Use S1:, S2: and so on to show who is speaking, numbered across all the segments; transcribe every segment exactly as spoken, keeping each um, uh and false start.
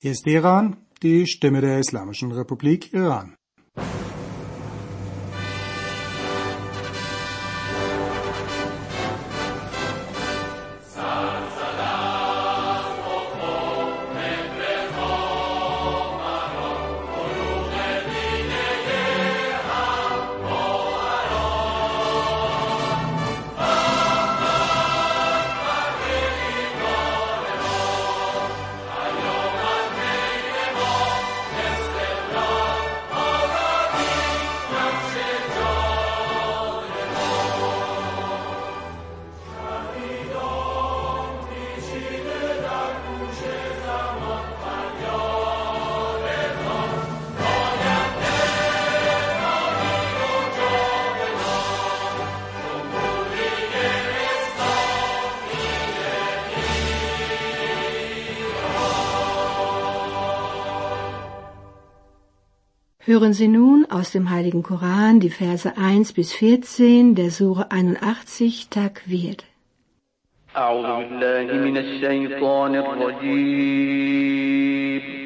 S1: Hier ist Iran, die Stimme der Islamischen Republik Iran.
S2: Hören Sie nun aus dem Heiligen Koran die Verse eins bis vierzehn der Sure einundachtzig Takwir.
S3: أعوذ بالله من الشيطان الرجيم.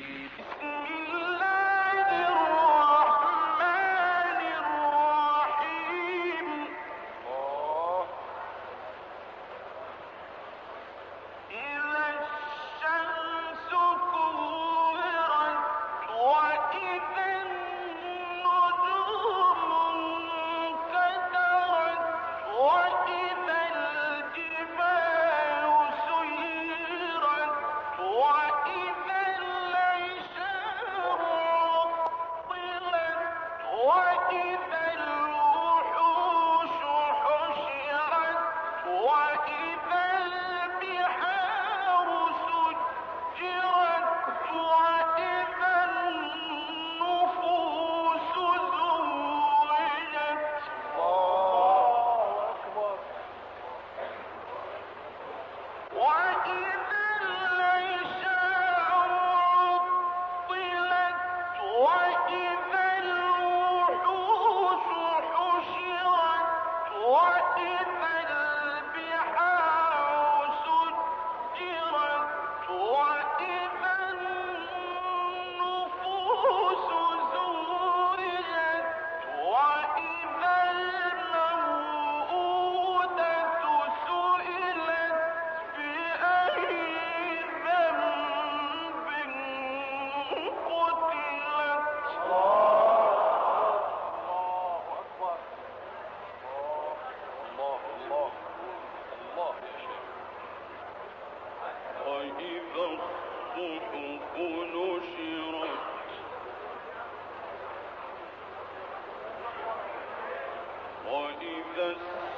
S3: وإذا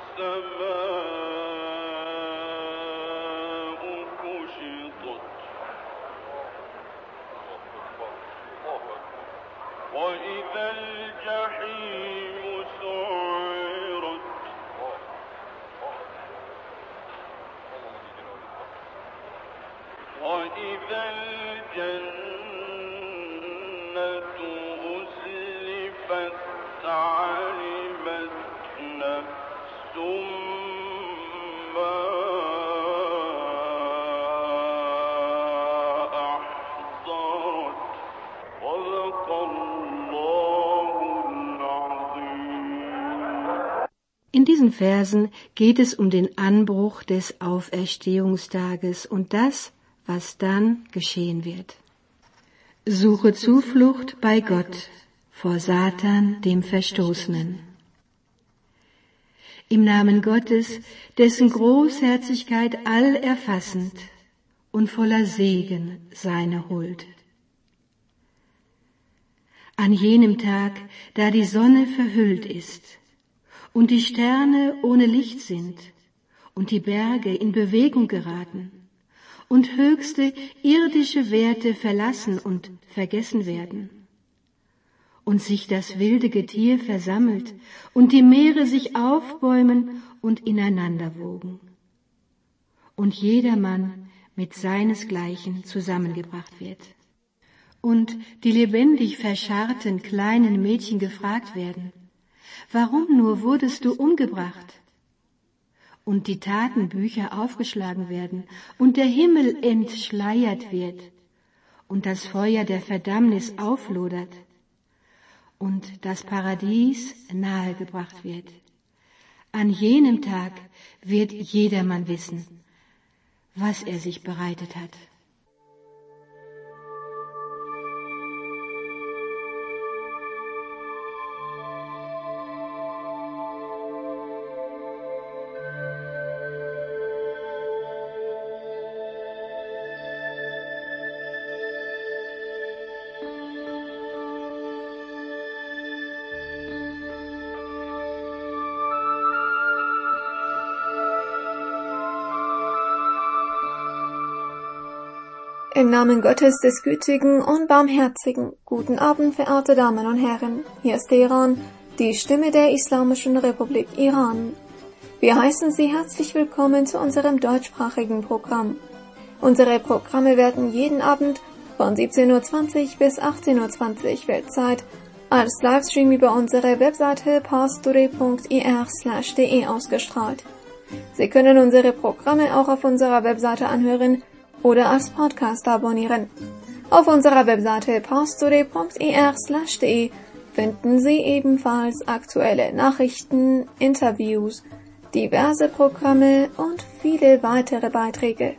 S3: السماء كشطت وإذا الجحيم سعرت وإذا الجنة أزلفت علمت نفس ما أحضرت صدق الله العظيم.
S2: In diesen Versen geht es um den Anbruch des Auferstehungstages und das, was dann geschehen wird. Suche Zuflucht bei Gott vor Satan, dem Verstoßenen. Im Namen Gottes, dessen Großherzigkeit allerfassend und voller Segen seine Huld. An jenem Tag, da die Sonne verhüllt ist und die Sterne ohne Licht sind und die Berge in Bewegung geraten und höchste irdische Werte verlassen und vergessen werden und sich das wilde Getier versammelt und die Meere sich aufbäumen und ineinander wogen und jedermann mit seinesgleichen zusammengebracht wird und die lebendig verscharrten kleinen Mädchen gefragt werden: Warum nur wurdest du umgebracht? Und die Tatenbücher aufgeschlagen werden und der Himmel entschleiert wird und das Feuer der Verdammnis auflodert und das Paradies nahegebracht wird. An jenem Tag wird jedermann wissen, was er sich bereitet hat.
S4: Im Namen Gottes des Gütigen und Barmherzigen, guten Abend, verehrte Damen und Herren. Hier ist Teheran, die Stimme der Islamischen Republik Iran. Wir heißen Sie herzlich willkommen zu unserem deutschsprachigen Programm. Unsere Programme werden jeden Abend von siebzehn Uhr zwanzig bis achtzehn Uhr zwanzig Weltzeit als Livestream über unsere Webseite parstoday punkt ir slash de ausgestrahlt. Sie können unsere Programme auch auf unserer Webseite anhören oder als Podcast abonnieren. Auf unserer Webseite parstoday punkt ir slash de finden Sie ebenfalls aktuelle Nachrichten, Interviews, diverse Programme und viele weitere Beiträge.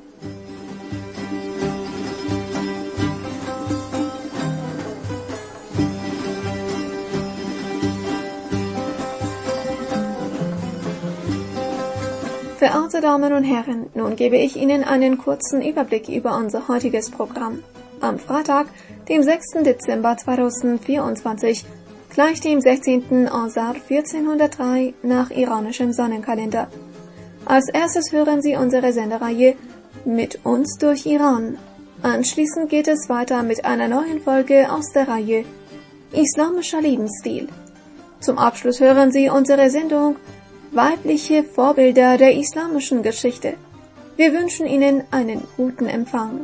S4: Verehrte Damen und Herren, nun gebe ich Ihnen einen kurzen Überblick über unser heutiges Programm. Am Freitag, dem sechsten Dezember zweitausendvierundzwanzig, gleich dem sechzehnten Asar vierzehnhundertdrei nach iranischem Sonnenkalender. Als erstes hören Sie unsere Sendereihe Mit uns durch Iran. Anschließend geht es weiter mit einer neuen Folge aus der Reihe Islamischer Lebensstil. Zum Abschluss hören Sie unsere Sendung Weibliche Vorbilder der islamischen Geschichte. Wir wünschen Ihnen einen guten Empfang.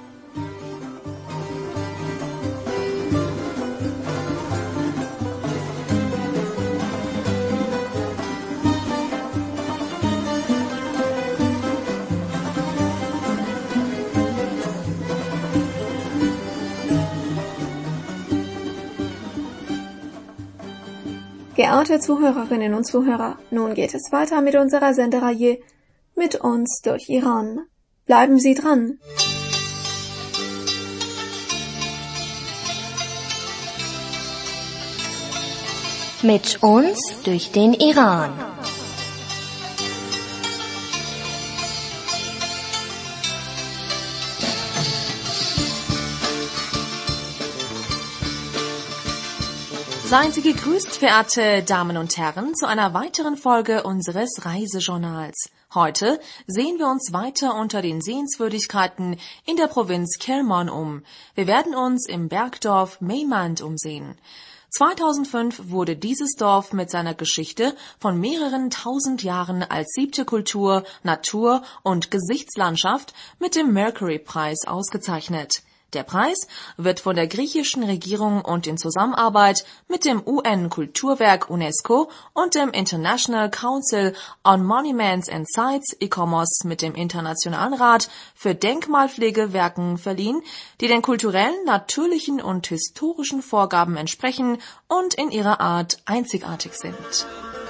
S4: Geehrte Zuhörerinnen und Zuhörer, nun geht es weiter mit unserer Sendereihe Mit uns durch Iran. Bleiben Sie dran!
S5: Mit uns durch den Iran.
S6: Seien Sie gegrüßt, verehrte Damen und Herren, zu einer weiteren Folge unseres Reisejournals. Heute sehen wir uns weiter unter den Sehenswürdigkeiten in der Provinz Kerman um. Wir werden uns im Bergdorf Meymand umsehen. zweitausendfünf wurde dieses Dorf mit seiner Geschichte von mehreren tausend Jahren als siebte Kultur, Natur und Gesichtslandschaft mit dem Mercury-Preis ausgezeichnet. Der Preis wird von der griechischen Regierung und in Zusammenarbeit mit dem U N-Kulturwerk UNESCO und dem International Council on Monuments and Sites I C O M O S mit dem Internationalen Rat für Denkmalpflegewerken verliehen, die den kulturellen, natürlichen und historischen Vorgaben entsprechen und in ihrer Art einzigartig sind.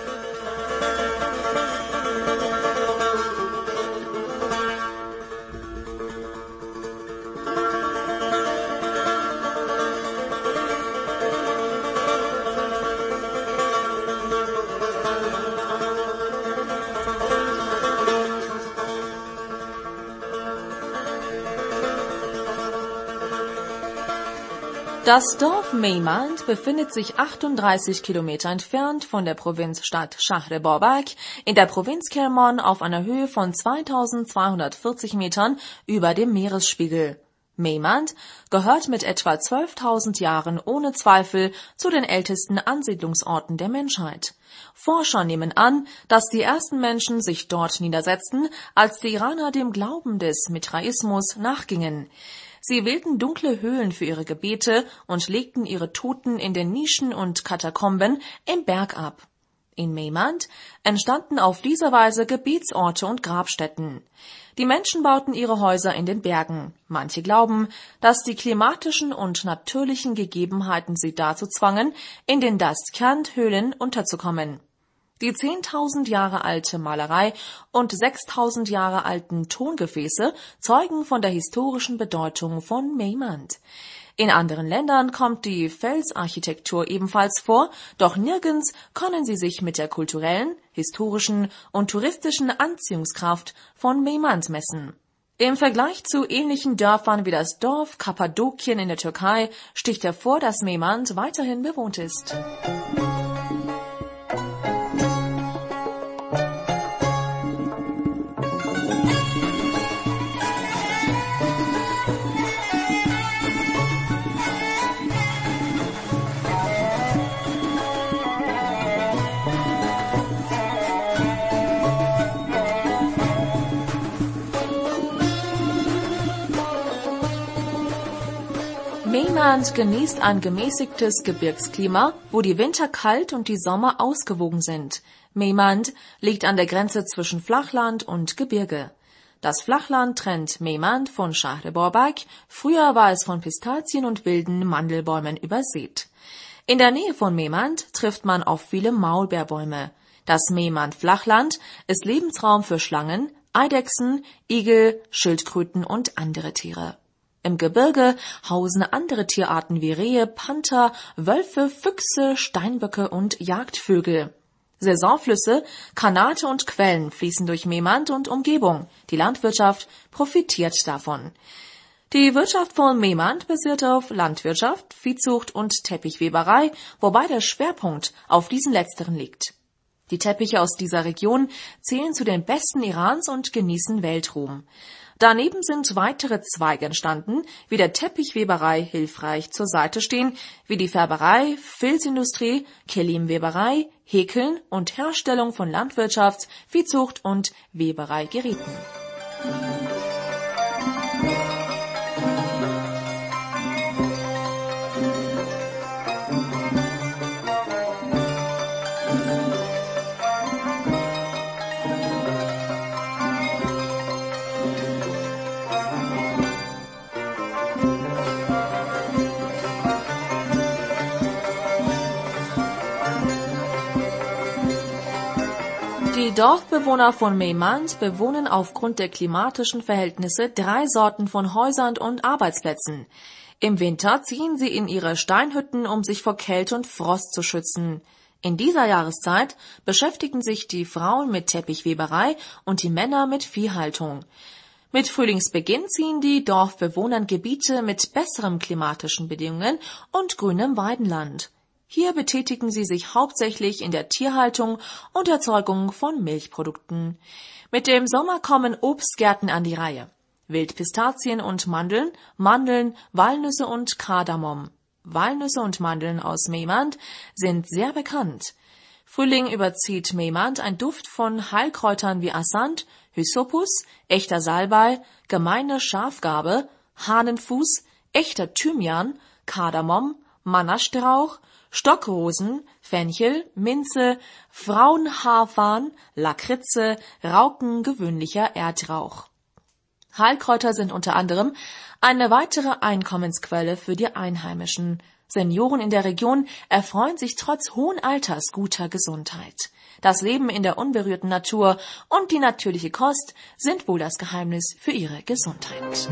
S6: Das Dorf Meymand befindet sich achtunddreißig Kilometer entfernt von der Provinzstadt Shahr-e-Babak in der Provinz Kerman auf einer Höhe von zweitausendzweihundertvierzig Metern über dem Meeresspiegel. Meymand gehört mit etwa zwölftausend Jahren ohne Zweifel zu den ältesten Ansiedlungsorten der Menschheit. Forscher nehmen an, dass die ersten Menschen sich dort niedersetzten, als die Iraner dem Glauben des Mithraismus nachgingen. Sie wählten dunkle Höhlen für ihre Gebete und legten ihre Toten in den Nischen und Katakomben im Berg ab. In Meimand entstanden auf diese Weise Gebetsorte und Grabstätten. Die Menschen bauten ihre Häuser in den Bergen. Manche glauben, dass die klimatischen und natürlichen Gegebenheiten sie dazu zwangen, in den Dastkant-Höhlen unterzukommen. Die zehntausend Jahre alte Malerei und sechstausend Jahre alten Tongefäße zeugen von der historischen Bedeutung von Meimand. In anderen Ländern kommt die Felsarchitektur ebenfalls vor, doch nirgends können sie sich mit der kulturellen, historischen und touristischen Anziehungskraft von Meimand messen. Im Vergleich zu ähnlichen Dörfern wie das Dorf Kappadokien in der Türkei sticht hervor, dass Meimand weiterhin bewohnt ist. Meimand genießt ein gemäßigtes Gebirgsklima, wo die Winter kalt und die Sommer ausgewogen sind. Meimand liegt an der Grenze zwischen Flachland und Gebirge. Das Flachland trennt Meimand von Shahreborback, früher war es von Pistazien und wilden Mandelbäumen übersät. In der Nähe von Meimand trifft man auf viele Maulbeerbäume. Das Meimand-Flachland ist Lebensraum für Schlangen, Eidechsen, Igel, Schildkröten und andere Tiere. Im Gebirge hausen andere Tierarten wie Rehe, Panther, Wölfe, Füchse, Steinböcke und Jagdvögel. Saisonflüsse, Kanate und Quellen fließen durch Meimand und Umgebung. Die Landwirtschaft profitiert davon. Die Wirtschaft von Meimand basiert auf Landwirtschaft, Viehzucht und Teppichweberei, wobei der Schwerpunkt auf diesen letzteren liegt. Die Teppiche aus dieser Region zählen zu den besten Irans und genießen Weltruhm. Daneben sind weitere Zweige entstanden, wie der Teppichweberei hilfreich zur Seite stehen, wie die Färberei, Filzindustrie, Kelimweberei, Häkeln und Herstellung von Landwirtschafts-, Viehzucht und Webereigeräten. Die Dorfbewohner von Meimand bewohnen aufgrund der klimatischen Verhältnisse drei Sorten von Häusern und Arbeitsplätzen. Im Winter ziehen sie in ihre Steinhütten, um sich vor Kälte und Frost zu schützen. In dieser Jahreszeit beschäftigen sich die Frauen mit Teppichweberei und die Männer mit Viehhaltung. Mit Frühlingsbeginn ziehen die Dorfbewohner in Gebiete mit besseren klimatischen Bedingungen und grünem Weidenland. Hier betätigen sie sich hauptsächlich in der Tierhaltung und Erzeugung von Milchprodukten. Mit dem Sommer kommen Obstgärten an die Reihe. Wildpistazien und Mandeln, Mandeln, Walnüsse und Kardamom. Walnüsse und Mandeln aus Meimand sind sehr bekannt. Frühling überzieht Meimand ein Duft von Heilkräutern wie Asant, Hysopus, echter Salbei, gemeine Schafgarbe, Hahnenfuß, echter Thymian, Kardamom, Mannastrauch, Stockrosen, Fenchel, Minze, Frauenhaarfarn, Lakritze, Rauken, gewöhnlicher Erdrauch. Heilkräuter sind unter anderem eine weitere Einkommensquelle für die Einheimischen. Senioren in der Region erfreuen sich trotz hohen Alters guter Gesundheit. Das Leben in der unberührten Natur und die natürliche Kost sind wohl das Geheimnis für ihre Gesundheit.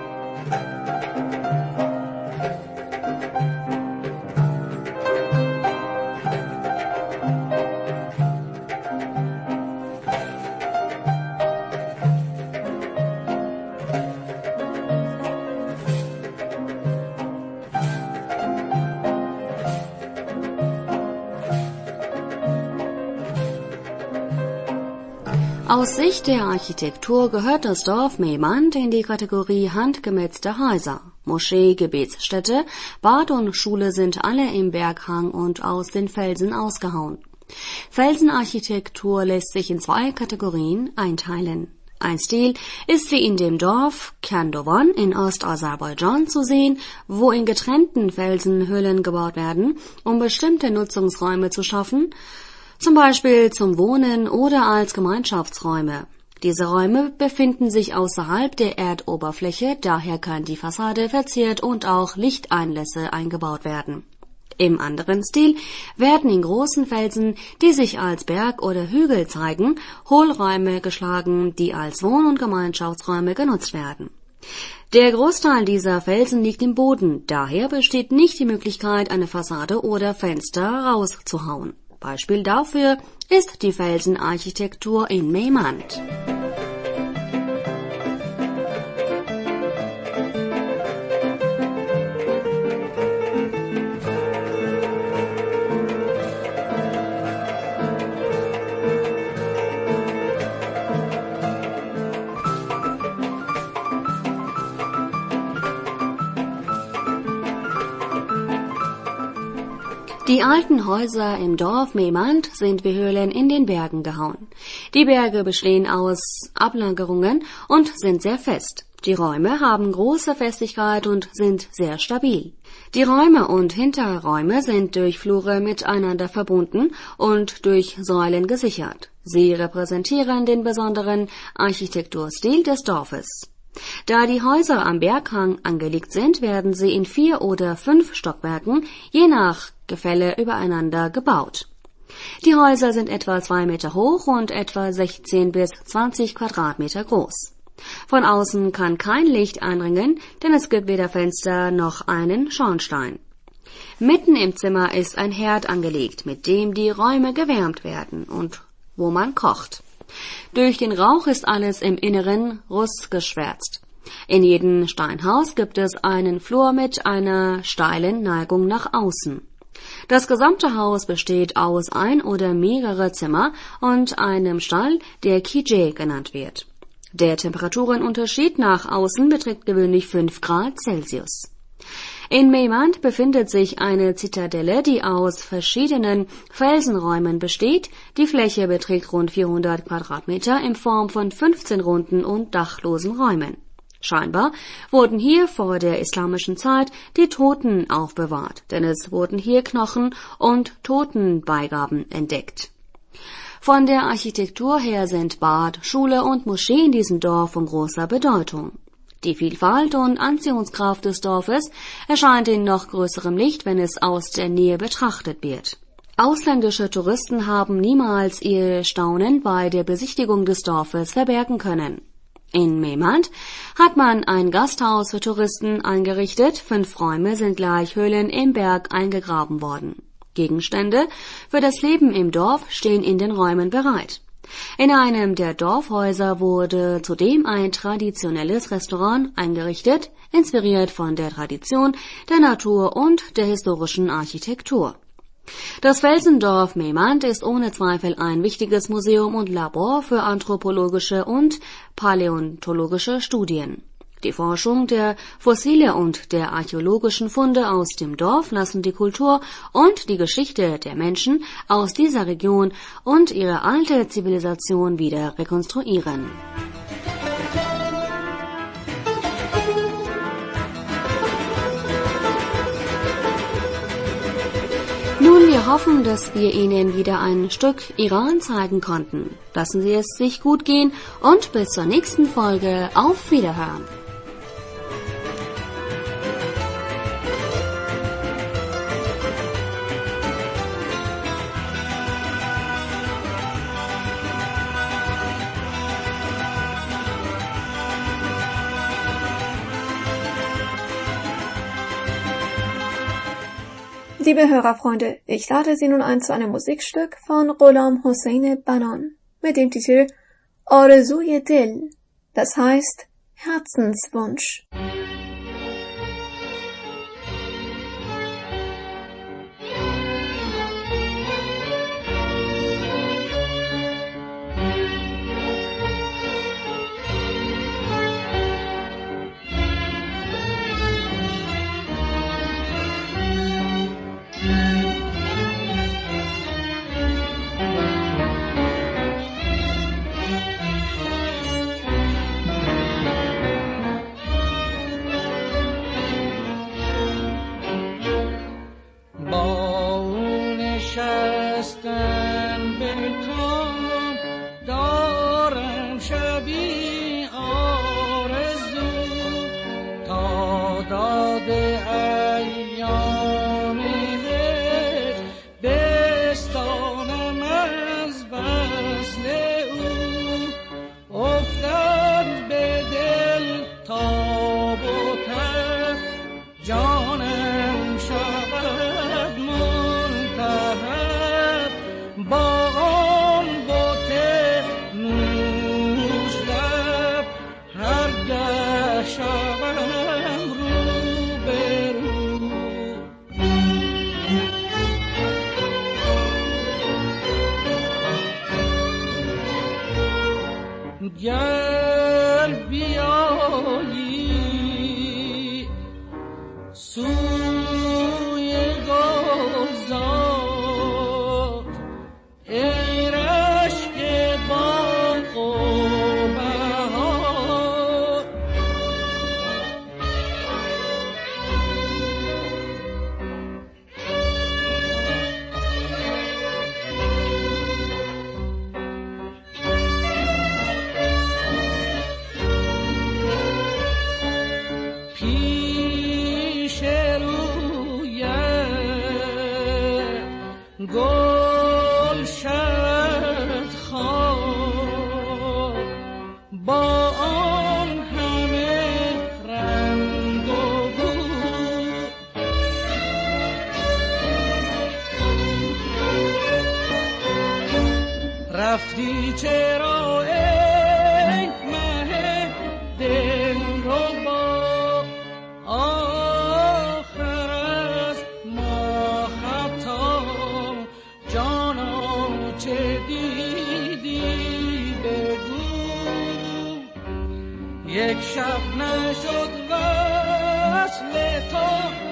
S7: Aus Sicht der Architektur gehört das Dorf Meimand in die Kategorie handgemetzte Häuser. Moschee, Gebetsstätte, Bad und Schule sind alle im Berghang und aus den Felsen ausgehauen. Felsenarchitektur lässt sich in zwei Kategorien einteilen. Ein Stil ist wie in dem Dorf Khandovan in Ostaserbaidschan zu sehen, wo in getrennten Felsenhöhlen gebaut werden, um bestimmte Nutzungsräume zu schaffen. zum Beispiel zum Wohnen oder als Gemeinschaftsräume. Diese Räume befinden sich außerhalb der Erdoberfläche, daher kann die Fassade verziert und auch Lichteinlässe eingebaut werden. Im anderen Stil werden in großen Felsen, die sich als Berg oder Hügel zeigen, Hohlräume geschlagen, die als Wohn- und Gemeinschaftsräume genutzt werden. Der Großteil dieser Felsen liegt im Boden, daher besteht nicht die Möglichkeit, eine Fassade oder Fenster rauszuhauen. Beispiel dafür ist die Felsenarchitektur in Mehmand. Die alten Häuser im Dorf Mehmand sind wie Höhlen in den Bergen gehauen. Die Berge bestehen aus Ablagerungen und sind sehr fest. Die Räume haben große Festigkeit und sind sehr stabil. Die Räume und Hinterräume sind durch Flure miteinander verbunden und durch Säulen gesichert. Sie repräsentieren den besonderen Architekturstil des Dorfes. Da die Häuser am Berghang angelegt sind, werden sie in vier oder fünf Stockwerken, je nach Gefälle, übereinander gebaut. Die Häuser sind etwa zwei Meter hoch und etwa sechzehn bis zwanzig Quadratmeter groß. Von außen kann kein Licht eindringen, denn es gibt weder Fenster noch einen Schornstein. Mitten im Zimmer ist ein Herd angelegt, mit dem die Räume gewärmt werden und wo man kocht. Durch den Rauch ist alles im Inneren rußgeschwärzt. In jedem Steinhaus gibt es einen Flur mit einer steilen Neigung nach außen. Das gesamte Haus besteht aus ein oder mehrere Zimmer und einem Stall, der Kije genannt wird. Der Temperaturenunterschied nach außen beträgt gewöhnlich fünf Grad Celsius. In Mehmand befindet sich eine Zitadelle, die aus verschiedenen Felsenräumen besteht. Die Fläche beträgt rund vierhundert Quadratmeter in Form von fünfzehn runden und dachlosen Räumen. Scheinbar wurden hier vor der islamischen Zeit die Toten aufbewahrt, denn es wurden hier Knochen und Totenbeigaben entdeckt. Von der Architektur her sind Bad, Schule und Moschee in diesem Dorf von großer Bedeutung. Die Vielfalt und Anziehungskraft des Dorfes erscheint in noch größerem Licht, wenn es aus der Nähe betrachtet wird. Ausländische Touristen haben niemals ihr Staunen bei der Besichtigung des Dorfes verbergen können. In Mehmand hat man ein Gasthaus für Touristen eingerichtet, fünf Räume sind gleich Höhlen im Berg eingegraben worden. Gegenstände für das Leben im Dorf stehen in den Räumen bereit. In einem der Dorfhäuser wurde zudem ein traditionelles Restaurant eingerichtet, inspiriert von der Tradition, der Natur und der historischen Architektur. Das Felsendorf Mehmand ist ohne Zweifel ein wichtiges Museum und Labor für anthropologische und paläontologische Studien. Die Forschung der Fossile und der archäologischen Funde aus dem Dorf lassen die Kultur und die Geschichte der Menschen aus dieser Region und ihre alte Zivilisation wieder rekonstruieren. Nun, wir hoffen, dass wir Ihnen wieder ein Stück Iran zeigen konnten. Lassen Sie es sich gut gehen und bis zur nächsten Folge. Auf Wiederhören!
S4: Liebe Hörerfreunde, ich lade Sie nun ein zu einem Musikstück von Ghulam Hossein Banan mit dem Titel Arzuye Dil, das heißt Herzenswunsch.
S8: گل شد خواب با آن همه رنگ و بو. رفتی چرا ای مه دلربا، آخر از ما خطا جانا چه دیدی بگو. یک شب نشد وصل تو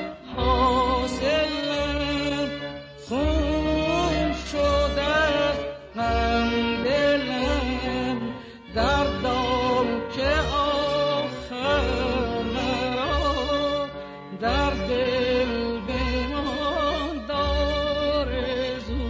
S8: حاصلم، خون شد از غم دلم، دردم که آخر مرا در دل بمان دارزو.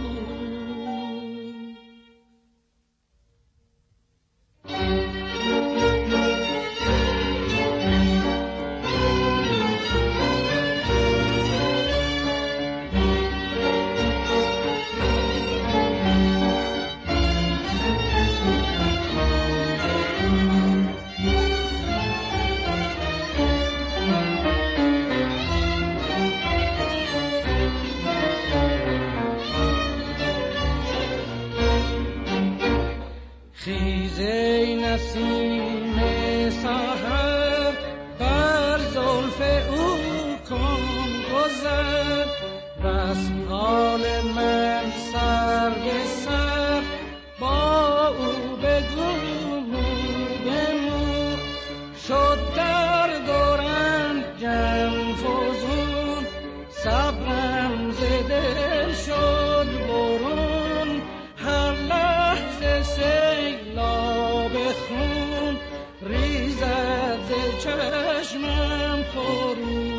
S8: خیز ای نسیم سحر، بر زلف او کن گذر، بس حال من سر به سر با او بگو به مو. شد درد و رنجم فزون، صبرم ز دل شد برون، هر لحظه سیلاب خون ریزد ز چشمم فرو.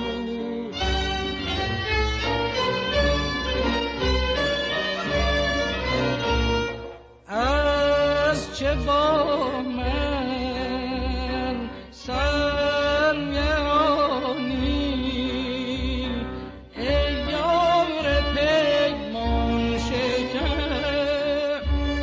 S8: از چه با من سرگرانی، ای یار پیمان شکن.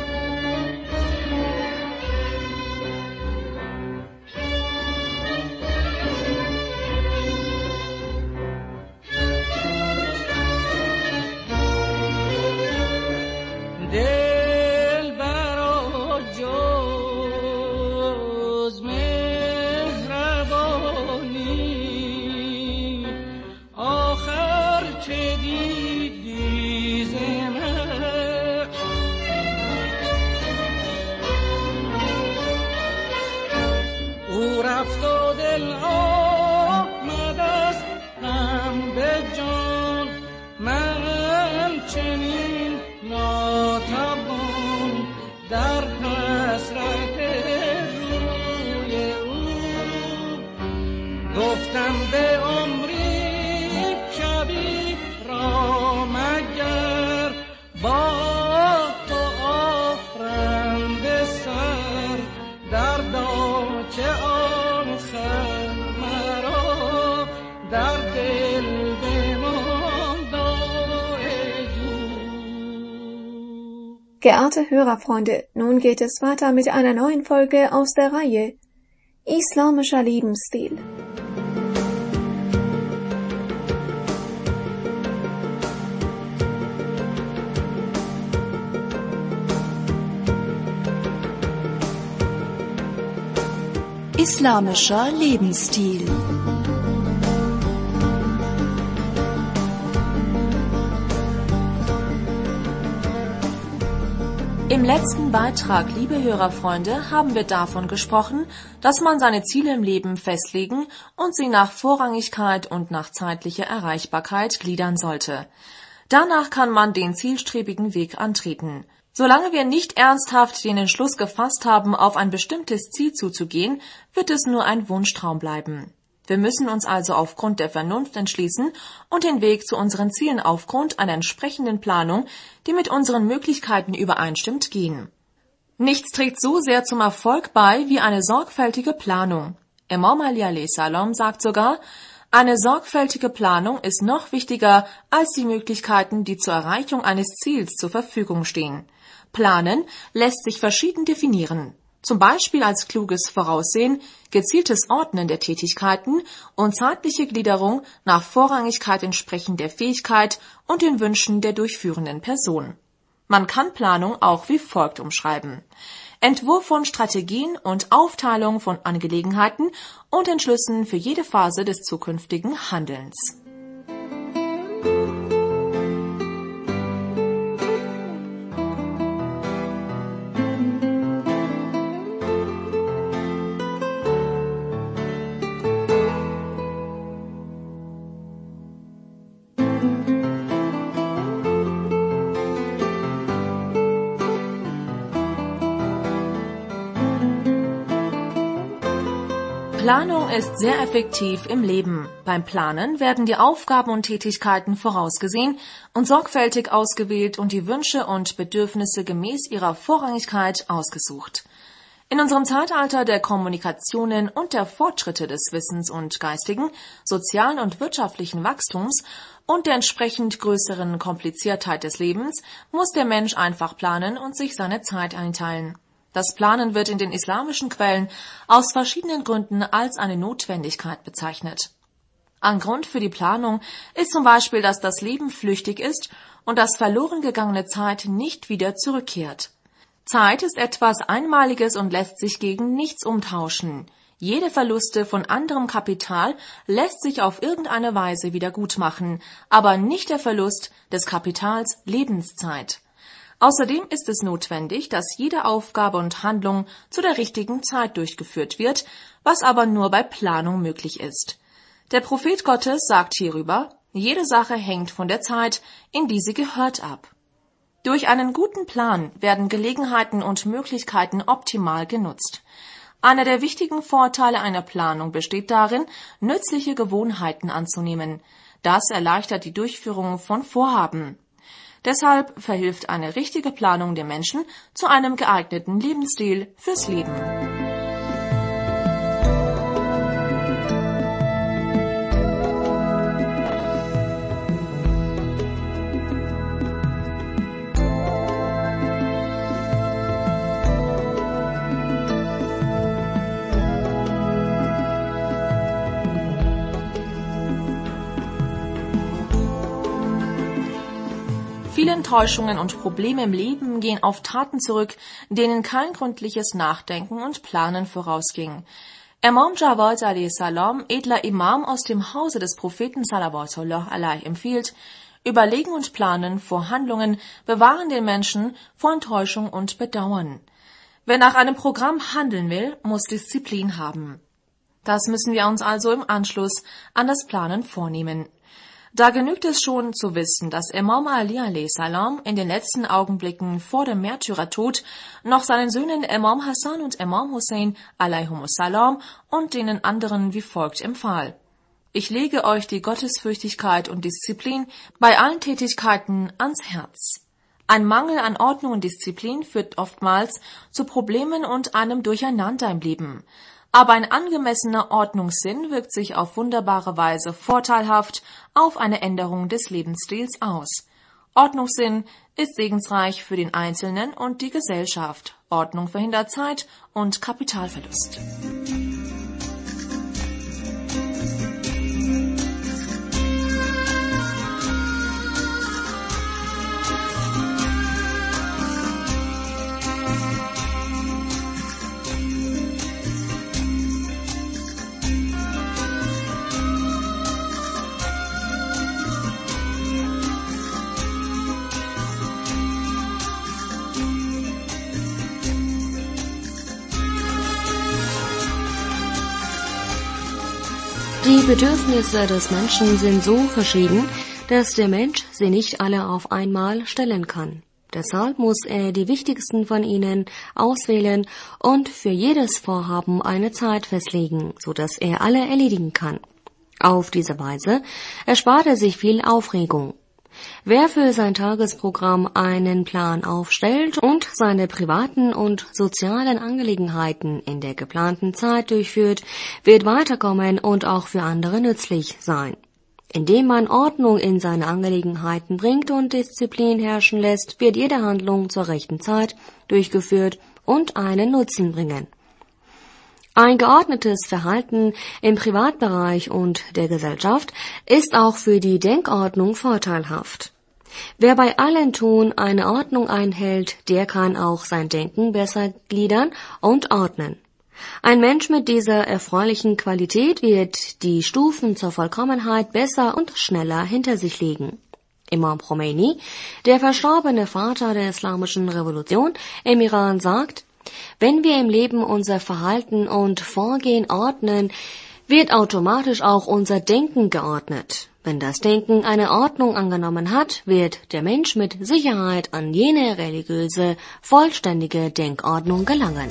S8: دل برا جز مهربانی، آخر چه دیدی ز من. او رفت و دل آمد از غم به جان، من چنین ناتوان در حسرت روی او. گفتم به عمری شبی را مگر، با تو آفرم به سر، دردا چه آخر مرا در دل بماند آرزو.
S4: Geehrte Hörerfreunde, nun geht es weiter mit einer neuen Folge aus der Reihe Islamischer Lebensstil.
S5: Islamischer Lebensstil.
S6: Im letzten Beitrag, liebe Hörerfreunde, haben wir davon gesprochen, dass man seine Ziele im Leben festlegen und sie nach Vorrangigkeit und nach zeitlicher Erreichbarkeit gliedern sollte. Danach kann man den zielstrebigen Weg antreten. Solange wir nicht ernsthaft den Entschluss gefasst haben, auf ein bestimmtes Ziel zuzugehen, wird es nur ein Wunschtraum bleiben. Wir müssen uns also aufgrund der Vernunft entschließen und den Weg zu unseren Zielen aufgrund einer entsprechenden Planung, die mit unseren Möglichkeiten übereinstimmt, gehen. Nichts trägt so sehr zum Erfolg bei wie eine sorgfältige Planung. Imam Ali alayhi salam sagt sogar, Eine sorgfältige Planung ist noch wichtiger als die Möglichkeiten, die zur Erreichung eines Ziels zur Verfügung stehen. Planen lässt sich verschieden definieren, zum Beispiel als kluges Voraussehen, gezieltes Ordnen der Tätigkeiten und zeitliche Gliederung nach Vorrangigkeit entsprechend der Fähigkeit und den Wünschen der durchführenden Person. Man kann Planung auch wie folgt umschreiben: Entwurf von Strategien und Aufteilung von Angelegenheiten und Entschlüssen für jede Phase des zukünftigen Handelns. Planung ist sehr effektiv im Leben. Beim Planen werden die Aufgaben und Tätigkeiten vorausgesehen und sorgfältig ausgewählt und die Wünsche und Bedürfnisse gemäß ihrer Vorrangigkeit ausgesucht. In unserem Zeitalter der Kommunikationen und der Fortschritte des Wissens und geistigen, sozialen und wirtschaftlichen Wachstums und der entsprechend größeren Kompliziertheit des Lebens muss der Mensch einfach planen und sich seine Zeit einteilen. Das Planen wird in den islamischen Quellen aus verschiedenen Gründen als eine Notwendigkeit bezeichnet. Ein Grund für die Planung ist zum Beispiel, dass das Leben flüchtig ist und dass verloren gegangene Zeit nicht wieder zurückkehrt. Zeit ist etwas Einmaliges und lässt sich gegen nichts umtauschen. Jede Verluste von anderem Kapital lässt sich auf irgendeine Weise wieder gutmachen, aber nicht der Verlust des Kapitals Lebenszeit. Außerdem ist es notwendig, dass jede Aufgabe und Handlung zu der richtigen Zeit durchgeführt wird, was aber nur bei Planung möglich ist. Der Prophet Gottes sagt hierüber: Jede Sache hängt von der Zeit, in die sie gehört, ab. Durch einen guten Plan werden Gelegenheiten und Möglichkeiten optimal genutzt. Einer der wichtigen Vorteile einer Planung besteht darin, nützliche Gewohnheiten anzunehmen. Das erleichtert die Durchführung von Vorhaben. Deshalb verhilft eine richtige Planung dem Menschen zu einem geeigneten Lebensstil fürs Leben. Viele Enttäuschungen und Probleme im Leben gehen auf Taten zurück, denen kein gründliches Nachdenken und Planen vorausging. Imam Jawad alaihi salam, edler Imam aus dem Hause des Propheten salawatullah alaihi, empfiehlt: Überlegen und Planen vor Handlungen bewahren den Menschen vor Enttäuschung und Bedauern. Wer nach einem Programm handeln will, muss Disziplin haben. Das müssen wir uns also im Anschluss an das Planen vornehmen. Da genügt es schon zu wissen, dass Imam Ali alaihi salam in den letzten Augenblicken vor dem Märtyrertod noch seinen Söhnen Imam Hassan und Imam Hussein alaihimus salam und denen anderen wie folgt empfahl: Ich lege euch die Gottesfürchtigkeit und Disziplin bei allen Tätigkeiten ans Herz. Ein Mangel an Ordnung und Disziplin führt oftmals zu Problemen und einem Durcheinander im Leben. Aber ein angemessener Ordnungssinn wirkt sich auf wunderbare Weise vorteilhaft auf eine Änderung des Lebensstils aus. Ordnungssinn ist segensreich für den Einzelnen und die Gesellschaft. Ordnung verhindert Zeit- und Kapitalverlust.
S7: Die Bedürfnisse des Menschen sind so verschieden, dass der Mensch sie nicht alle auf einmal stillen kann. Deshalb muss er die wichtigsten von ihnen auswählen und für jedes Vorhaben eine Zeit festlegen, so dass er alle erledigen kann. Auf diese Weise erspart er sich viel Aufregung. Wer für sein Tagesprogramm einen Plan aufstellt und seine privaten und sozialen Angelegenheiten in der geplanten Zeit durchführt, wird weiterkommen und auch für andere nützlich sein. Indem man Ordnung in seine Angelegenheiten bringt und Disziplin herrschen lässt, wird jede Handlung zur rechten Zeit durchgeführt und einen Nutzen bringen. Ein geordnetes Verhalten im Privatbereich und der Gesellschaft ist auch für die Denkordnung vorteilhaft. Wer bei allen Tun eine Ordnung einhält, der kann auch sein Denken besser gliedern und ordnen. Ein Mensch mit dieser erfreulichen Qualität wird die Stufen zur Vollkommenheit besser und schneller hinter sich legen. Imam Khomeini, der verstorbene Vater der islamischen Revolution im Iran, sagt: Wenn wir im Leben unser Verhalten und Vorgehen ordnen, wird automatisch auch unser Denken geordnet. Wenn das Denken eine Ordnung angenommen hat, wird der Mensch mit Sicherheit an jene religiöse, vollständige Denkordnung gelangen.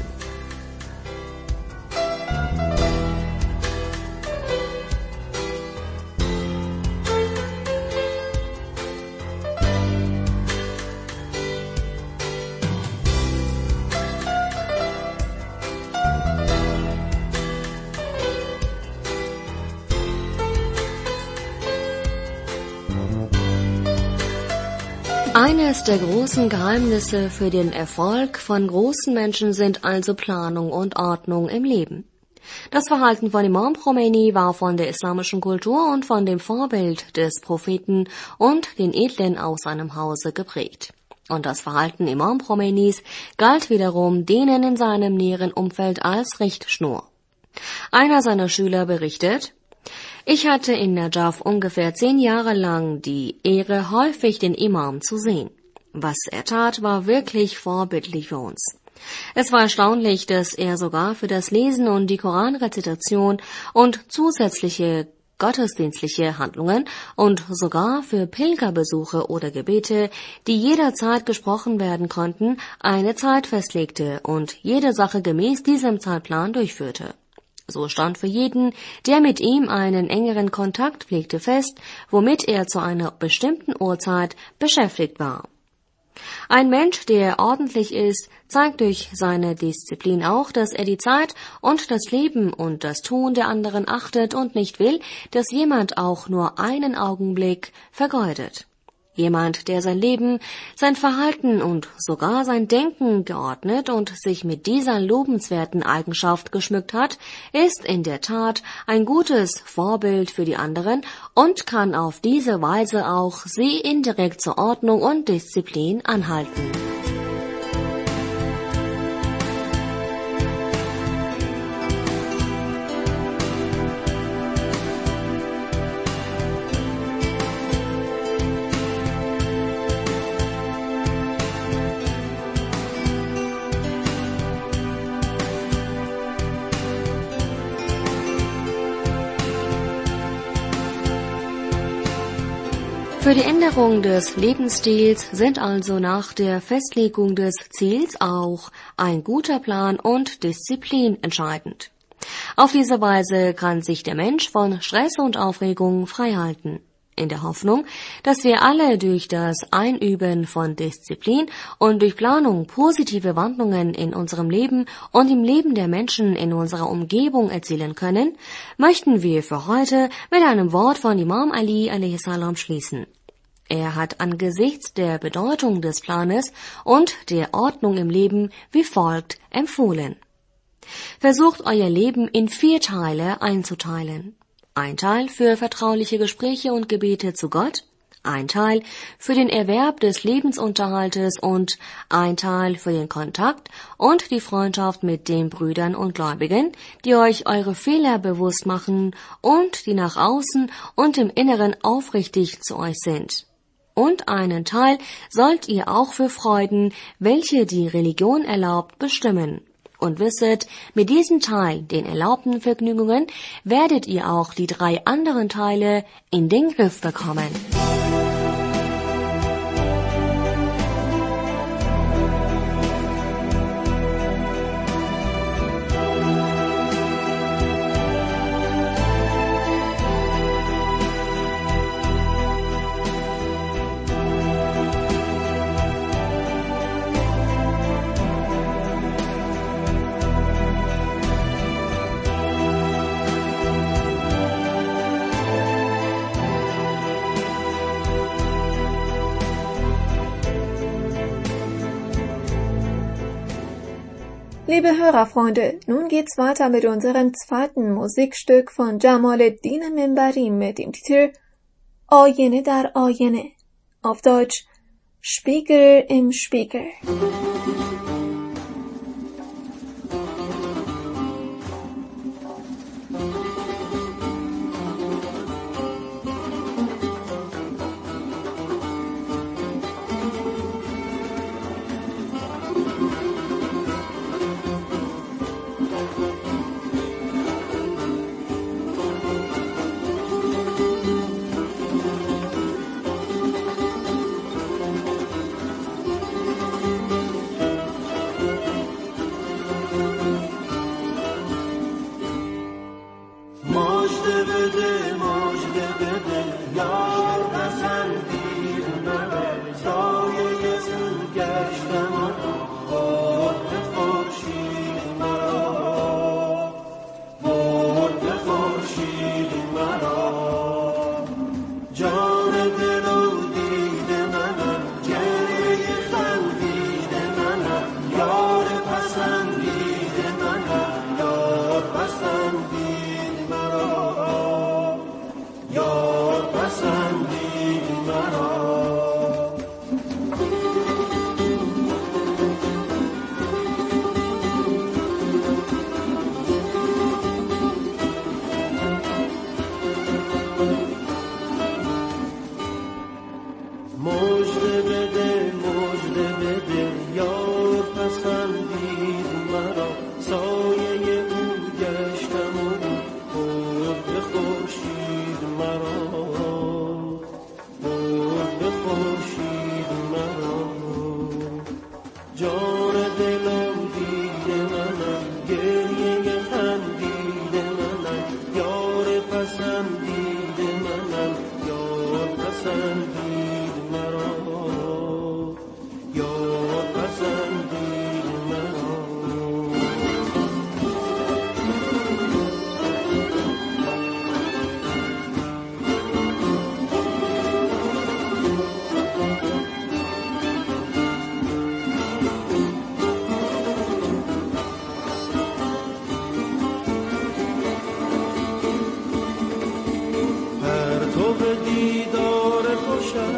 S7: Eines der großen Geheimnisse für den Erfolg von großen Menschen sind also Planung und Ordnung im Leben. Das Verhalten von Imam Khomeini war von der islamischen Kultur und von dem Vorbild des Propheten und den Edlen aus seinem Hause geprägt. Und das Verhalten Imam Khomeinis galt wiederum denen in seinem näheren Umfeld als Richtschnur. Einer seiner Schüler berichtet: Ich hatte in Najaf ungefähr zehn Jahre lang die Ehre, häufig den Imam zu sehen. Was er tat, war wirklich vorbildlich für uns. Es war erstaunlich, dass er sogar für das Lesen und die Koranrezitation und zusätzliche gottesdienstliche Handlungen und sogar für Pilgerbesuche oder Gebete, die jederzeit gesprochen werden konnten, eine Zeit festlegte und jede Sache gemäß diesem Zeitplan durchführte. So stand für jeden, der mit ihm einen engeren Kontakt pflegte, fest, womit er zu einer bestimmten Uhrzeit beschäftigt war. Ein Mensch, der ordentlich ist, zeigt durch seine Disziplin auch, dass er die Zeit und das Leben und das Tun der anderen achtet und nicht will, dass jemand auch nur einen Augenblick vergeudet. Jemand, der sein Leben, sein Verhalten und sogar sein Denken geordnet und sich mit dieser lobenswerten Eigenschaft geschmückt hat, ist in der Tat ein gutes Vorbild für die anderen und kann auf diese Weise auch sie indirekt zur Ordnung und Disziplin anhalten. Für die Änderung des Lebensstils sind also nach der Festlegung des Ziels auch ein guter Plan und Disziplin entscheidend. Auf diese Weise kann sich der Mensch von Stress und Aufregung freihalten. In der Hoffnung, dass wir alle durch das Einüben von Disziplin und durch Planung positive Wandlungen in unserem Leben und im Leben der Menschen in unserer Umgebung erzielen können, möchten wir für heute mit einem Wort von Imam Ali alaihi salam schließen. Er hat angesichts der Bedeutung des Planes und der Ordnung im Leben wie folgt empfohlen: Versucht euer Leben in vier Teile einzuteilen. Ein Teil für vertrauliche Gespräche und Gebete zu Gott, ein Teil für den Erwerb des Lebensunterhaltes und ein Teil für den Kontakt und die Freundschaft mit den Brüdern und Gläubigen, die euch eure Fehler bewusst machen und die nach außen und im Inneren aufrichtig zu euch sind. Und einen Teil sollt ihr auch für Freuden, welche die Religion erlaubt, bestimmen. Und wisset, mit diesem Teil, den erlaubten Vergnügungen, werdet ihr auch die drei anderen Teile in den Griff bekommen.
S4: Liebe Hörerfreunde, nun geht's weiter mit unserem zweiten Musikstück von Jamaluddin Minbari mit dem Titel Ayene dar Ayene, auf Deutsch Spiegel im Spiegel.
S8: دیدار خوشم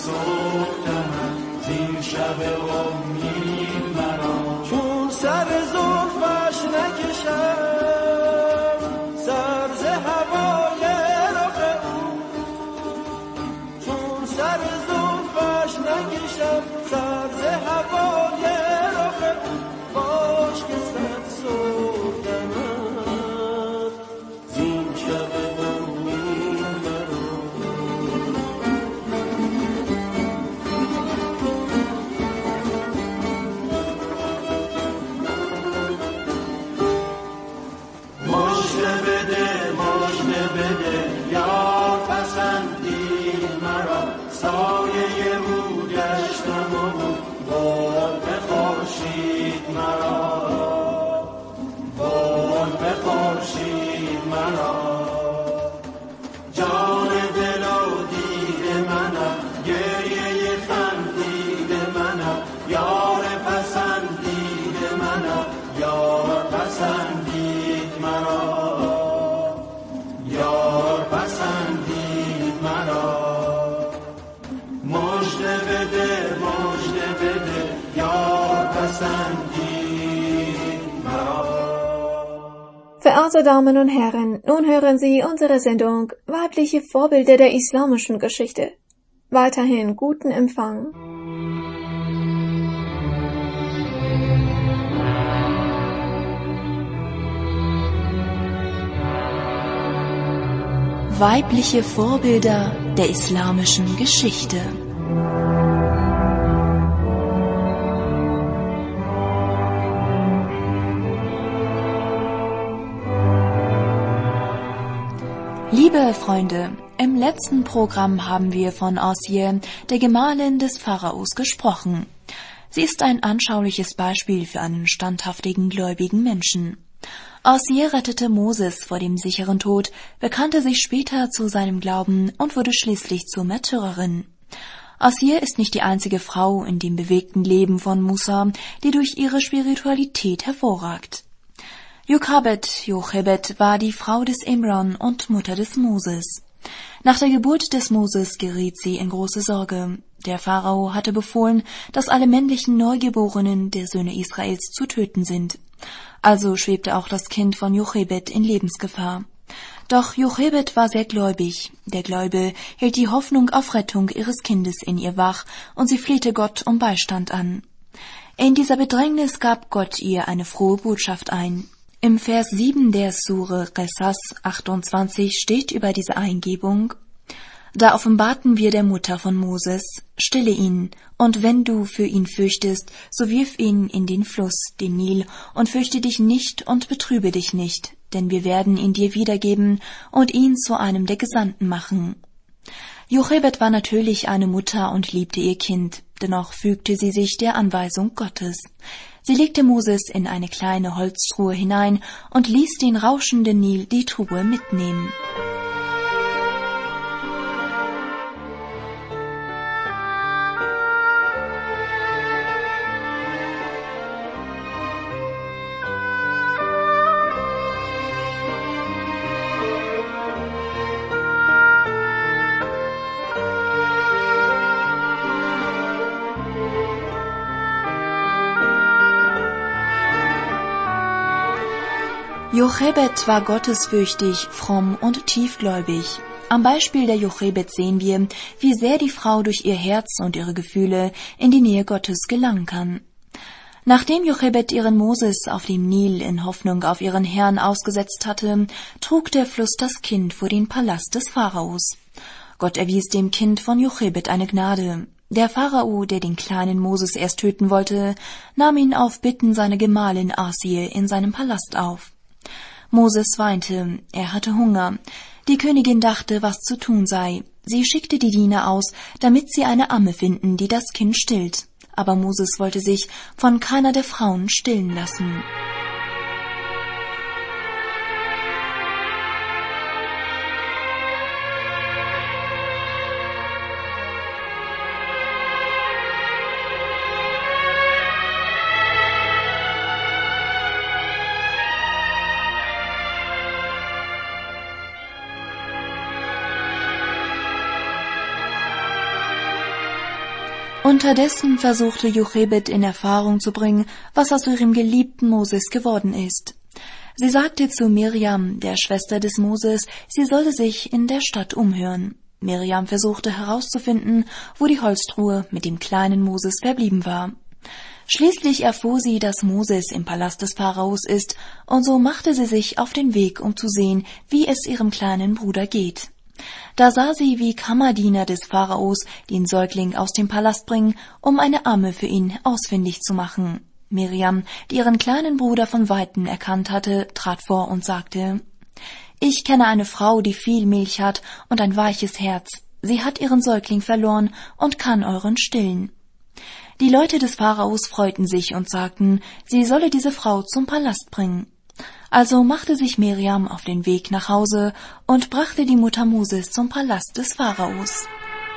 S9: صبح زین شب امید مرا چون سر زلفش نکشم سر ز هوای رخ او چون سر زلفش نکشم سر ز هوای رخ او باش که صد صبح زین شب امید مرا سایه او گشتم و بال به خورشید مرا بال به خورشید مرا جان دل و دید منم گریه خندید منم یار پسندید منم یار پسندید مرا یار پسندید مرا مژده بده مژده بده یار پسندید مرا.
S4: Verehrte Damen und Herren, nun hören Sie unsere Sendung Weibliche Vorbilder der islamischen Geschichte. Weiterhin guten Empfang.
S6: Weibliche Vorbilder der islamischen Geschichte. Liebe Freunde, im letzten Programm haben wir von Asir, der Gemahlin des Pharaos, gesprochen. Sie ist ein anschauliches Beispiel für einen standhaftigen, gläubigen Menschen. Asir rettete Moses vor dem sicheren Tod, bekannte sich später zu seinem Glauben und wurde schließlich zur Märtyrerin. Asir ist nicht die einzige Frau in dem bewegten Leben von Musa, die durch ihre Spiritualität hervorragt. Jochebed, Jochebed war die Frau des Imran und Mutter des Moses. Nach der Geburt des Moses geriet sie in große Sorge. Der Pharao hatte befohlen, dass alle männlichen Neugeborenen der Söhne Israels zu töten sind. Also schwebte auch das Kind von Jochebed in Lebensgefahr. Doch Jochebed war sehr gläubig. Der Glaube hielt die Hoffnung auf Rettung ihres Kindes in ihr wach und sie flehte Gott um Beistand an. In dieser Bedrängnis gab Gott ihr eine frohe Botschaft ein. Im Vers sieben der Sure Qasas achtundzwanzig steht über diese Eingebung: Da offenbarten wir der Mutter von Moses, stille ihn, und wenn du für ihn fürchtest, so wirf ihn in den Fluss, den Nil, und fürchte dich nicht und betrübe dich nicht, denn wir werden ihn dir wiedergeben und ihn zu einem der Gesandten machen. Jochebed war natürlich eine Mutter und liebte ihr Kind, dennoch fügte sie sich der Anweisung Gottes. Sie legte Moses in eine kleine Holztruhe hinein und ließ den rauschenden Nil die Truhe mitnehmen. Jochebed war gottesfürchtig, fromm und tiefgläubig. Am Beispiel der Jochebed sehen wir, wie sehr die Frau durch ihr Herz und ihre Gefühle in die Nähe Gottes gelangen kann. Nachdem Jochebed ihren Moses auf dem Nil in Hoffnung auf ihren Herrn ausgesetzt hatte, trug der Fluss das Kind vor den Palast des Pharaos. Gott erwies dem Kind von Jochebed eine Gnade. Der Pharao, der den kleinen Moses erst töten wollte, nahm ihn auf Bitten seiner Gemahlin Asir in seinem Palast auf. Moses weinte, er hatte Hunger. Die Königin dachte, was zu tun sei. Sie schickte die Diener aus, damit sie eine Amme finden, die das Kind stillt. Aber Moses wollte sich von keiner der Frauen stillen lassen.
S10: Unterdessen versuchte Jochebed in Erfahrung zu bringen, was aus ihrem geliebten Moses geworden ist. Sie sagte zu Miriam, der Schwester des Moses, sie solle sich in der Stadt umhören. Miriam versuchte herauszufinden, wo die Holztruhe mit dem kleinen Moses verblieben war. Schließlich erfuhr sie, dass Moses im Palast des Pharaos ist, und so machte sie sich auf den Weg, um zu sehen, wie es ihrem kleinen Bruder geht. Da sah sie, wie Kammerdiener des Pharaos den Säugling aus dem Palast bringen, um eine Amme für ihn ausfindig zu machen. Miriam, die ihren kleinen Bruder von Weitem erkannt hatte, trat vor und sagte: »Ich kenne eine Frau, die viel Milch hat und ein weiches Herz. Sie hat ihren Säugling verloren und kann euren stillen.« Die Leute des Pharaos freuten sich und sagten, sie solle diese Frau zum Palast bringen. Also machte sich Miriam auf den Weg nach Hause und brachte die Mutter Moses zum Palast des Pharaos.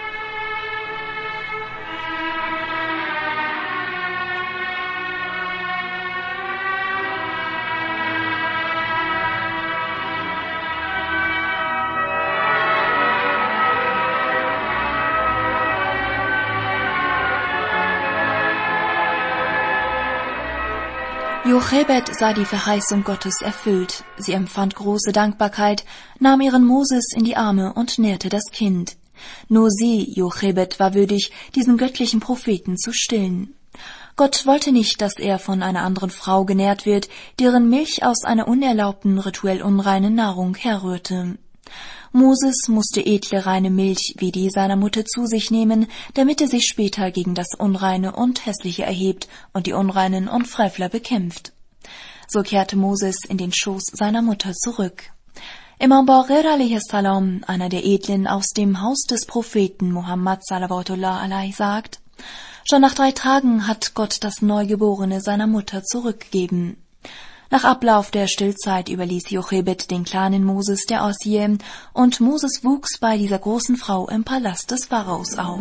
S10: Jochebed sah die Verheißung Gottes erfüllt. Sie empfand große Dankbarkeit, nahm ihren Moses in die Arme und nährte das Kind. Nur sie, Jochebed, war würdig, diesen göttlichen Propheten zu stillen. Gott wollte nicht, dass er von einer anderen Frau genährt wird, deren Milch aus einer unerlaubten, rituell unreinen Nahrung herrührte. Moses musste edle, reine Milch wie die seiner Mutter zu sich nehmen, damit er sich später gegen das Unreine und Hässliche erhebt und die Unreinen und Frevler bekämpft. So kehrte Moses in den Schoß seiner Mutter zurück. Imam Baqir alaihi salam, einer der Edlen aus dem Haus des Propheten Muhammad salawatullah alaihi, sagt: Schon nach drei Tagen hat Gott das Neugeborene seiner Mutter zurückgegeben. Nach Ablauf der Stillzeit überließ Jochebed den kleinen Moses der Ossie, und Moses wuchs bei dieser großen Frau im Palast des Pharaos auf.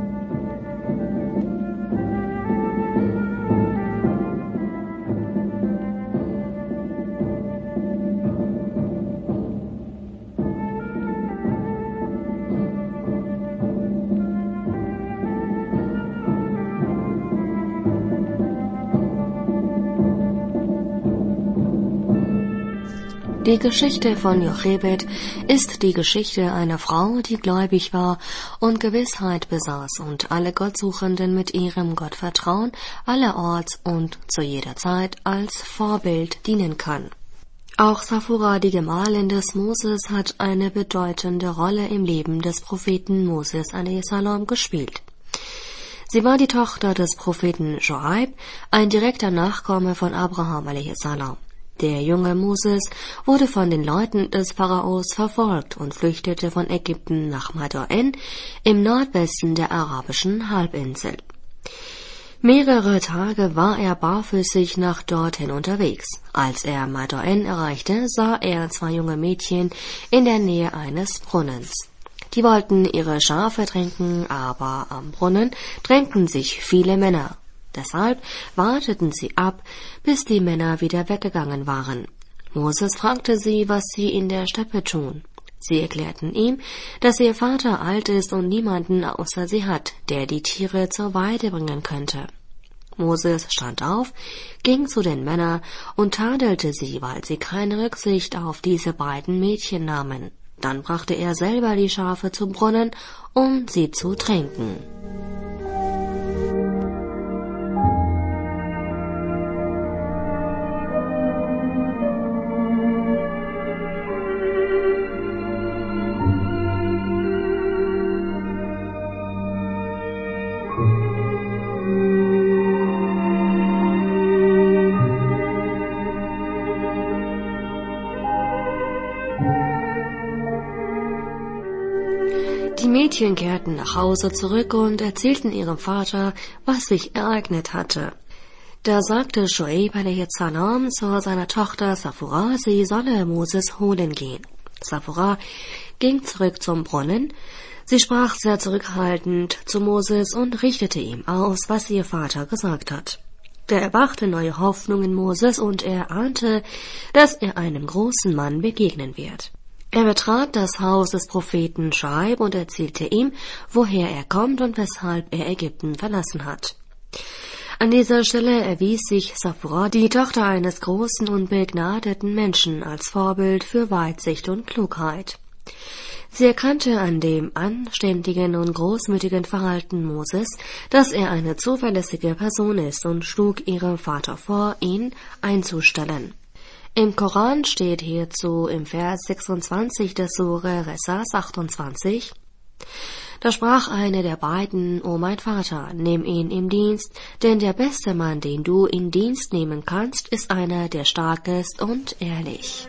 S7: Die Geschichte von Jochebed ist die Geschichte einer Frau, die gläubig war und Gewissheit besaß und alle Gottsuchenden mit ihrem Gottvertrauen allerorts und zu jeder Zeit als Vorbild dienen kann. Auch Sapphura, die Gemahlin des Moses, hat eine bedeutende Rolle im Leben des Propheten Moses alaihi salam gespielt. Sie war die Tochter des Propheten Schuaib, ein direkter Nachkomme von Abraham alaihi salam. Der junge Moses wurde von den Leuten des Pharaos verfolgt und flüchtete von Ägypten nach Madain im Nordwesten der arabischen Halbinsel. Mehrere Tage war er barfüßig nach dorthin unterwegs. Als er Madain erreichte, sah er zwei junge Mädchen in der Nähe eines Brunnens. Die wollten ihre Schafe tränken, aber am Brunnen drängten sich viele Männer. Deshalb warteten sie ab, bis die Männer wieder weggegangen waren. Moses fragte sie, was sie in der Steppe tun. Sie erklärten ihm, dass ihr Vater alt ist und niemanden außer sie hat, der die Tiere zur Weide bringen könnte. Moses stand auf, ging zu den Männern und tadelte sie, weil sie keine Rücksicht auf diese beiden Mädchen nahmen. Dann brachte er selber die Schafe zum Brunnen, um sie zu tränken. Die Mädchen kehrten nach Hause zurück und erzählten ihrem Vater, was sich ereignet hatte. Da sagte Schuaib alaihi salam zu seiner Tochter Sapphura, sie solle Moses holen gehen. Sapphura ging zurück zum Brunnen. Sie sprach sehr zurückhaltend zu Moses und richtete ihm aus, was ihr Vater gesagt hat. Da erwachte neue Hoffnung in Moses und er ahnte, dass er einem großen Mann begegnen wird. Er betrat das Haus des Propheten Schuaib und erzählte ihm, woher er kommt und weshalb er Ägypten verlassen hat. An dieser Stelle erwies sich Safura, die Tochter eines großen und begnadeten Menschen, als Vorbild für Weitsicht und Klugheit. Sie erkannte an dem anständigen und großmütigen Verhalten Moses, dass er eine zuverlässige Person ist und schlug ihrem Vater vor, ihn einzustellen. Im Koran steht hierzu im Vers sechsundzwanzig des Sure Resas achtundzwanzig: Da sprach eine der beiden: O mein Vater, nimm ihn im Dienst, denn der beste Mann, den du in Dienst nehmen kannst, ist einer, der stark ist und ehrlich.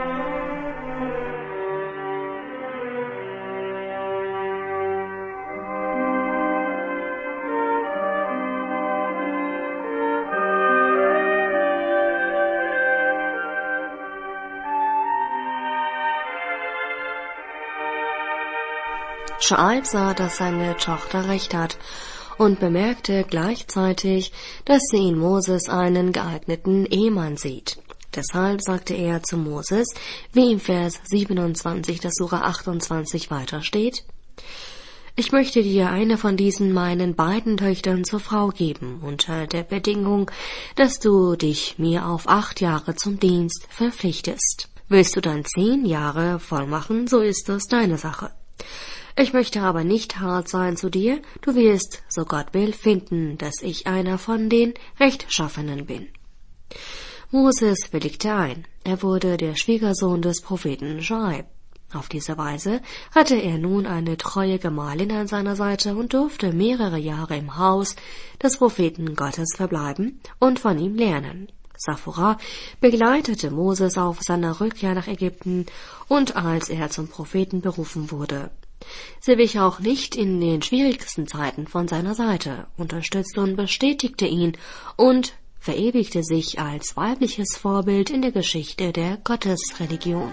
S7: Schuaib sah, dass seine Tochter recht hat und bemerkte gleichzeitig, dass sie in Moses einen geeigneten Ehemann sieht. Deshalb sagte er zu Moses, wie im Vers siebenundzwanzig der Sure achtundzwanzig weiter steht: Ich möchte dir eine von diesen meinen beiden Töchtern zur Frau geben, unter der Bedingung, dass du dich mir auf acht Jahre zum Dienst verpflichtest. Willst du dann zehn Jahre voll machen, so ist das deine Sache. Ich möchte aber nicht hart sein zu dir, du wirst, so Gott will, finden, dass ich einer von den Rechtschaffenen bin. Moses willigte ein. Er wurde der Schwiegersohn des Propheten Schuaib. Auf diese Weise hatte er nun eine treue Gemahlin an seiner Seite und durfte mehrere Jahre im Haus des Propheten Gottes verbleiben und von ihm lernen. Safura begleitete Moses auf seiner Rückkehr nach Ägypten und als er zum Propheten berufen wurde. Sie wich auch nicht in den schwierigsten Zeiten von seiner Seite, unterstützte und bestätigte ihn und verewigte sich als weibliches Vorbild in der Geschichte der Gottesreligion.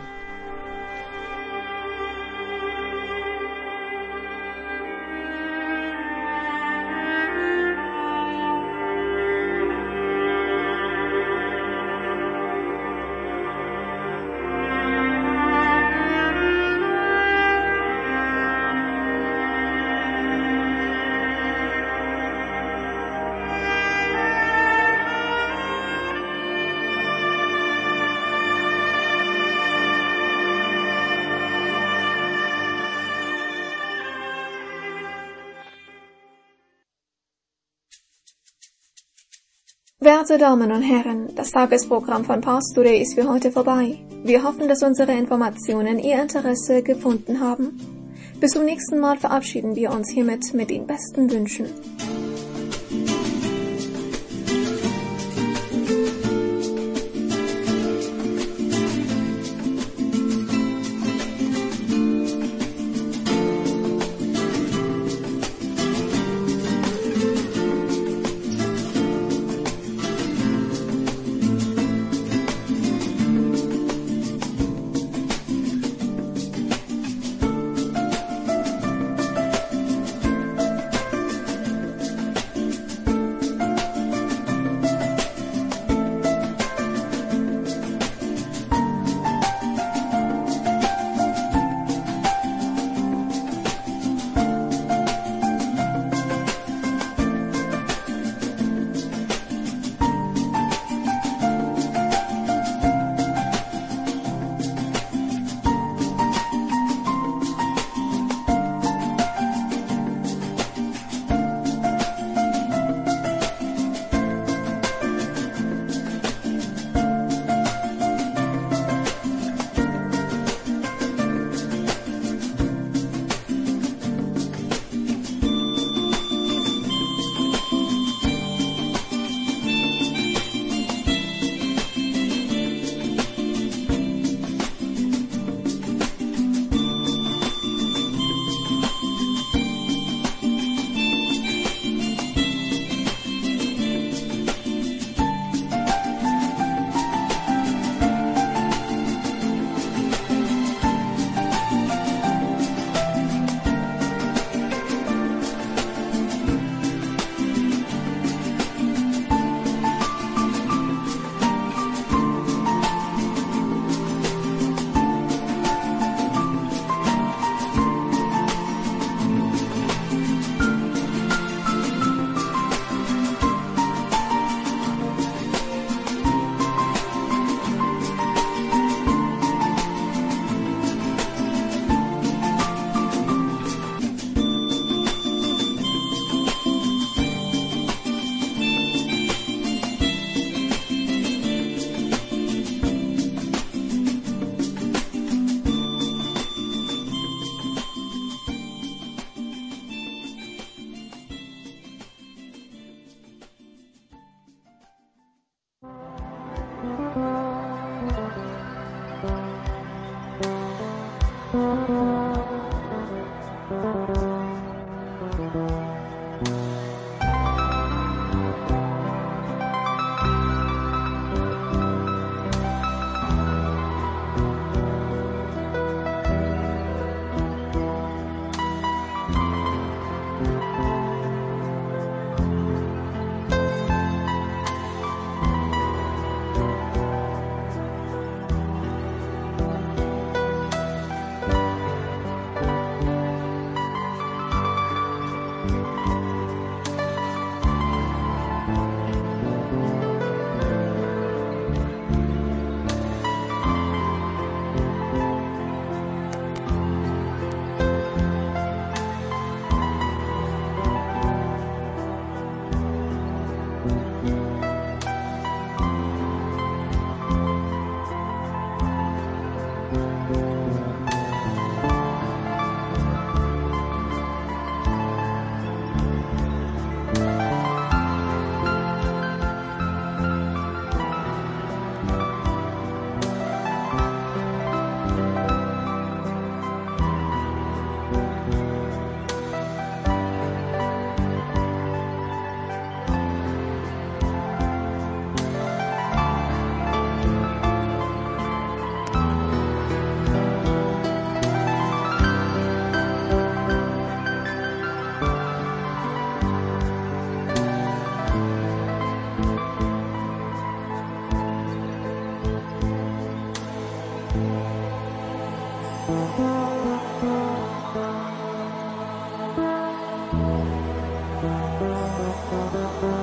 S4: Werte Damen und Herren, das Tagesprogramm von Pars Today ist für heute vorbei. Wir hoffen, dass unsere Informationen Ihr Interesse gefunden haben. Bis zum nächsten Mal verabschieden wir uns hiermit mit den besten Wünschen.
S11: Musik